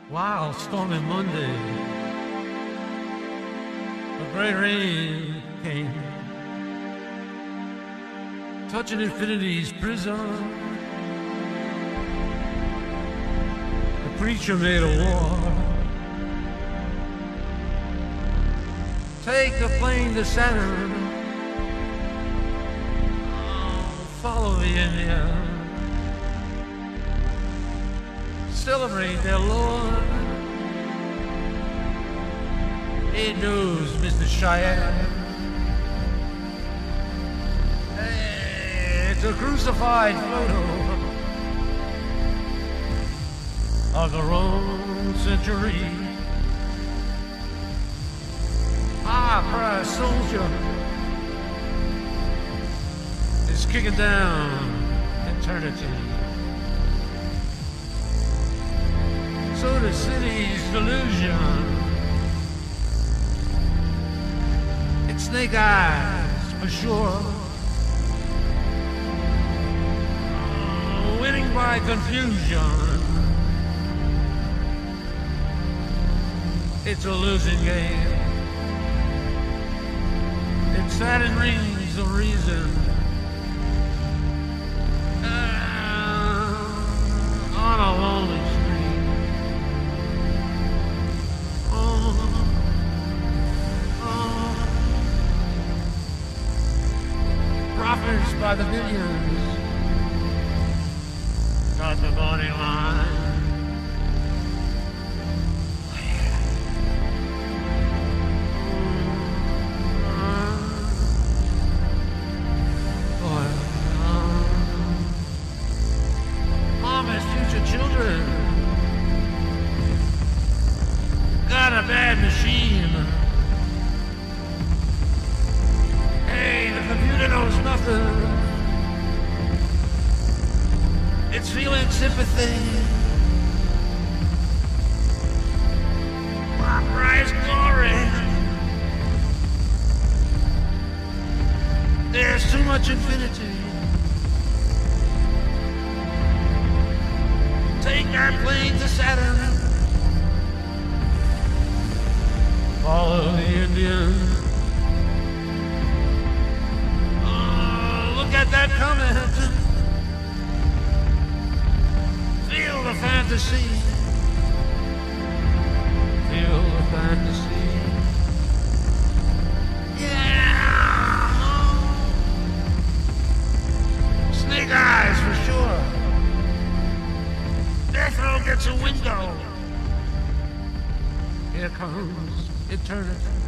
Wild stormy Monday, a great rain came, touching infinity's prison. The preacher made a war. Take the plane to Saturn, follow the Indian. Celebrate their Lord. It knows Mr. Cheyenne. Hey, it's a crucified photo of the wrong century. High-priced soldier is kicking down eternity. So the city's delusion, it's snake eyes for sure, winning by confusion. It's a losing game. It's Saturn rings of reason on a lonely street. Profits by the millions got the body line. Mama's future children got a bad machine. Hey, the computer knows nothing. It's feeling sympathy. Prize glory. There's too much infinity. Take that plane to Saturn. Follow the Indian. Look at that comet. Feel the fantasy. Feel the fantasy. Yeah. Snake eyes for sure. Death row gets a window. Here comes eternity.